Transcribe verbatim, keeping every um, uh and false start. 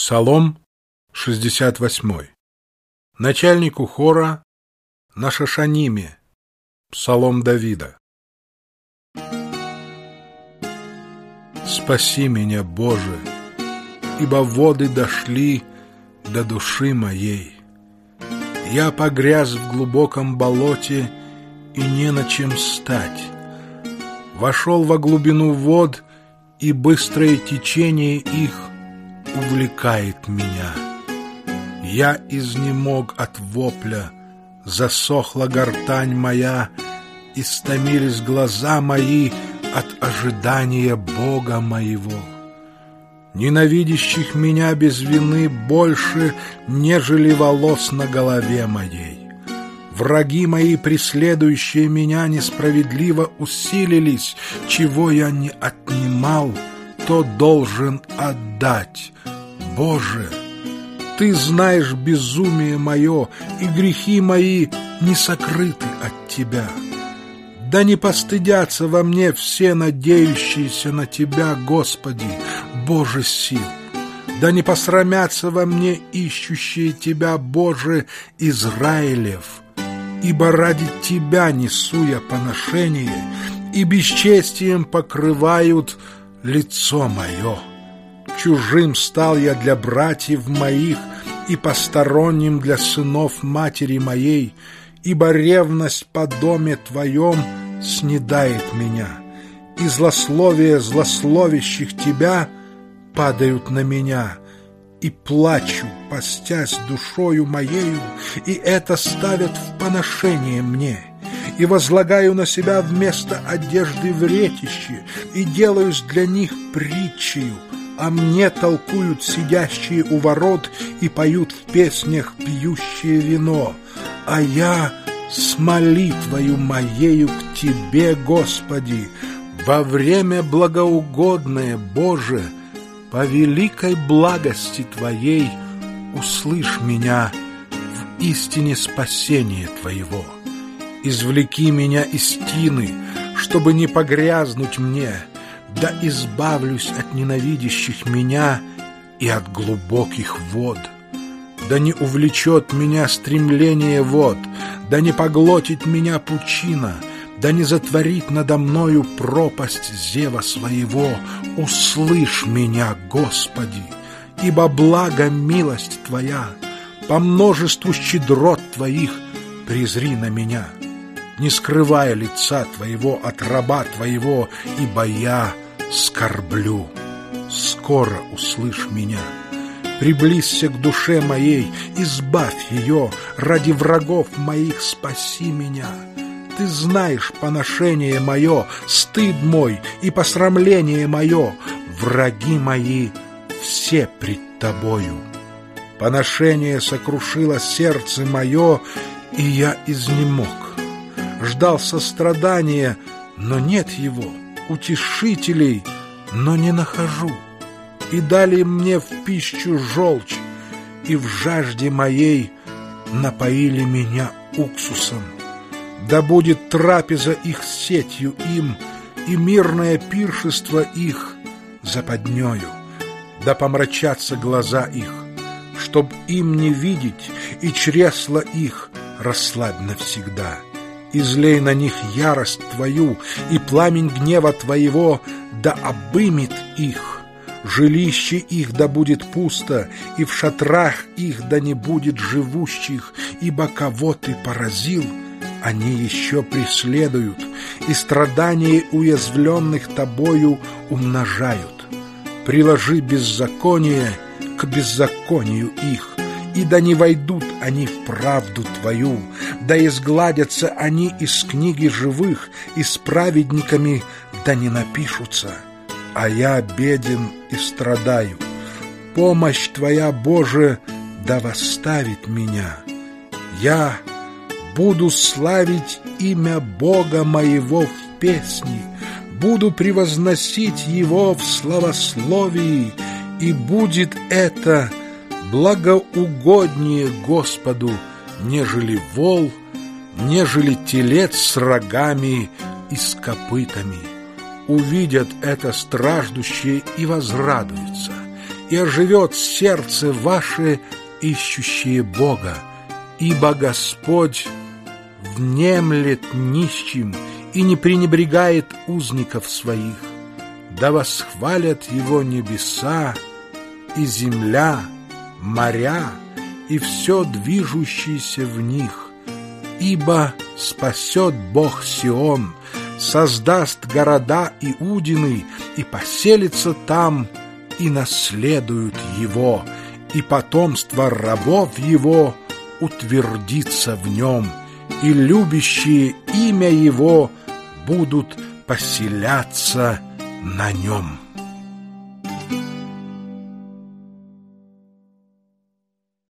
Псалом шестьдесят восьмой. Начальнику хора на Шашаниме. Псалом Давида. Спаси меня, Боже, ибо воды дошли до души моей. Я погряз в глубоком болоте, и не на чем стать. Вошел во глубину вод, и быстрое течение их увлекает меня. Я изнемог от вопля, засохла гортань моя, истомились глаза мои от ожидания Бога моего. Ненавидящих меня без вины больше, нежели волос на голове моей. Враги мои, преследующие меня несправедливо, усилились, чего я не отнимал, то должен отдать. Боже, Ты знаешь безумие мое, и грехи мои не сокрыты от Тебя. Да не постыдятся во мне все надеющиеся на Тебя, Господи, Боже сил. Да не посрамятся во мне ищущие Тебя, Боже, Израилев. Ибо ради Тебя несу я поношение, и бесчестием покрывают лицо мое. Чужим стал я для братьев моих и посторонним для сынов матери моей, ибо ревность по доме Твоем снедает меня, и злословие злословящих Тебя падают на меня, и плачу, постясь душою моею, и это ставят в поношение мне. И возлагаю на себя вместо одежды вретище, и делаюсь для них притчею, а мне толкуют сидящие у ворот и поют в песнях пьющее вино. А я с молитвою моею к Тебе, Господи, во время благоугодное, Боже, по великой благости Твоей услышь меня в истине спасения Твоего. Извлеки меня из тины, чтобы не погрязнуть мне, да избавлюсь от ненавидящих меня и от глубоких вод. Да не увлечет меня стремление вод, да не поглотит меня пучина, да не затворит надо мною пропасть зева своего. Услышь меня, Господи, ибо благо милость Твоя, по множеству щедрот Твоих презри на меня. Не скрывая лица Твоего от раба Твоего, ибо я скорблю. Скоро услышь меня. Приблизься к душе моей, избавь ее, ради врагов моих спаси меня. Ты знаешь поношение мое, стыд мой и посрамление мое, враги мои все пред Тобою. Поношение сокрушило сердце мое, и я изнемог. Ждал сострадания, но нет его, утешителей, но не нахожу. И дали мне в пищу желчь, и в жажде моей напоили меня уксусом. Да будет трапеза их сетью им, и мирное пиршество их западнею. Да помрачатся глаза их, чтоб им не видеть, и чресла их расслабь навсегда. Излей на них ярость Твою, и пламень гнева Твоего да обымет их. Жилище их да будет пусто, и в шатрах их да не будет живущих, ибо кого Ты поразил, они еще преследуют, и страдания уязвленных Тобою умножают. Приложи беззаконие к беззаконию их, и да не войдут они в правду Твою, да изгладятся они из книги живых, и с праведниками да не напишутся. А я беден и страдаю. Помощь Твоя, Боже, да восставит меня. Я буду славить имя Бога моего в песне, буду превозносить Его в славословии, и будет это благоугоднее Господу, нежели вол, нежели телец с рогами и с копытами. Увидят это страждущие и возрадуются, и оживет сердце ваше, ищущие Бога, ибо Господь внемлет нищим и не пренебрегает узников своих. Да восхвалят Его небеса и земля, моря и все движущееся в них, ибо спасет Бог Сион, создаст города Иудины и поселится там, и наследуют его, и потомство рабов его утвердится в нем, и любящие имя его будут поселяться на нем.